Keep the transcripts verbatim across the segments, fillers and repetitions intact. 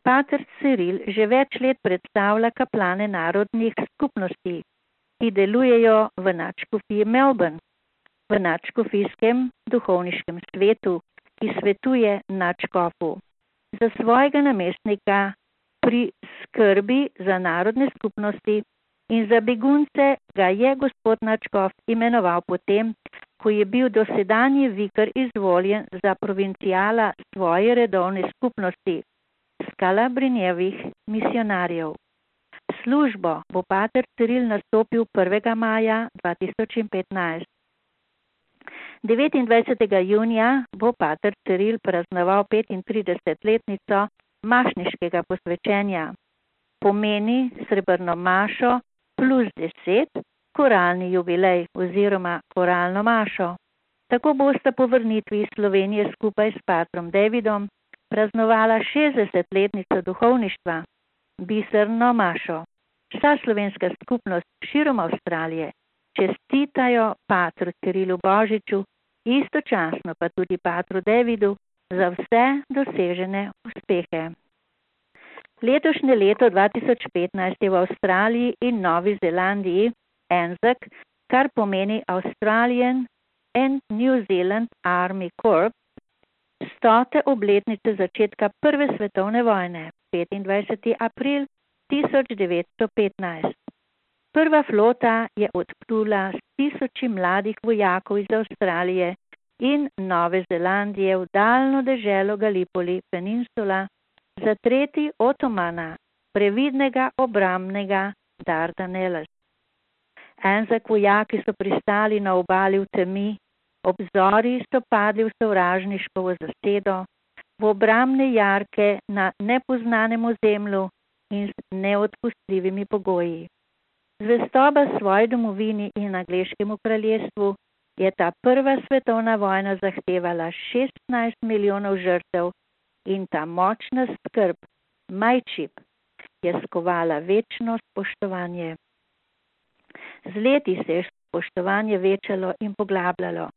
Pater Ciril že več let predstavlja kaplane narodnih skupnosti, ki delujejo v nadškofiji Melbourne, v nadškofijskem duhovniškem svetu, ki svetuje nadškofu. Za svojega namestnika pri skrbi za narodne skupnosti in za begunce ga je gospod nadškof imenoval potem, ko je bil dosedanji vikar izvoljen za provincijala svoje redovne skupnosti, Skalabrinjevih misionarjev. Službo bo pater Ciril nastopil prvega maja dva tisoč petnajst. devetindvajsetega junija bo pater Ciril praznoval petintridesetletnico mašniškega posvečenja. Pomeni srebrno mašo plus deset, koralni jubilej oziroma koralno mašo. Tako bosta po vrnitvi iz Slovenije skupaj s patrom Davidom praznovala šestdesetletnico duhovništva, biserno mašo. Vsa slovenska skupnost širom Avstralije čestitajo patru Cirilu Božiču, istočasno pa tudi patru Davidu za vse dosežene uspehe. Letošnje leto dva tisoč petnajst je v Avstraliji in Novi Zelandiji ANZAC, kar pomeni Australian and New Zealand Army Corps, stote obletnice začetka prve svetovne vojne, petindvajseti april tisoč devetsto petnajst. Prva flota je odplula s tisoči mladih vojakov iz Avstralije in Nove Zelandije v daljno deželo Gallipoli peninsula zatreti Otomana, previdnega obrambnega Dardaneles. ANZAC vojaki so pristali na obali v temi, obzori so padli v sovražniško zasedo, v obrambne jarke na nepoznanem ozemlju in s neodpustljivimi pogoji. Zvestoba svoji domovini in angleškemu kraljestvu je ta prva svetovna vojna zahtevala šestnajst milijonov žrtev in ta močna skrb, majčip, je skovala večno spoštovanje. Z leti se je spoštovanje večalo in poglabljalo.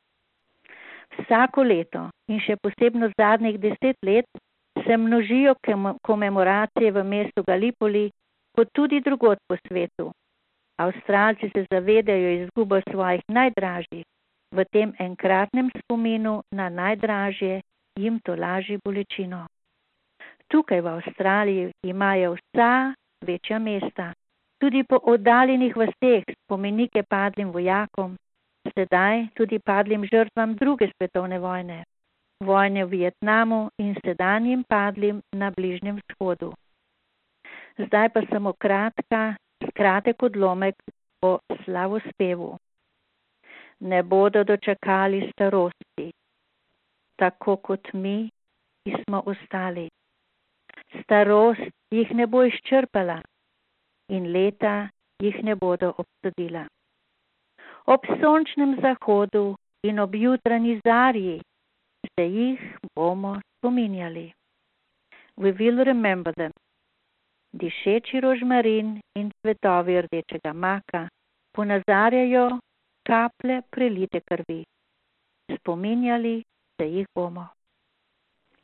Vsako leto in še posebno zadnjih deset let se množijo komemoracije v mestu Gallipoli, kot tudi drugod po svetu. Avstralci se zavedajo izgubo svojih najdražjih, v tem enkratnem spominu na najdražje jim tolaži bolečino. Tukaj v Avstraliji imajo vsa večja mesta, tudi po oddaljenih vasteh, spomenike padlim vojakom, sedaj tudi padlim žrtvam druge svetovne vojne, vojne v Vietnamu in sedanjim padlim na Bližnjem vzhodu. Zdaj pa samo kratka, kratek odlomek o slavospevu. Ne bodo dočakali starosti, tako kot mi, ki smo ostali. Starost jih ne bo izčrpala in leta jih ne bodo obsodila. Ob sončnem zahodu in ob jutranji zarji se jih bomo spominjali. We will remember them. Dišeči rožmarin in cvetovi rdečega maka ponazarjajo kaplje prelite krvi. Spominjali se jih bomo.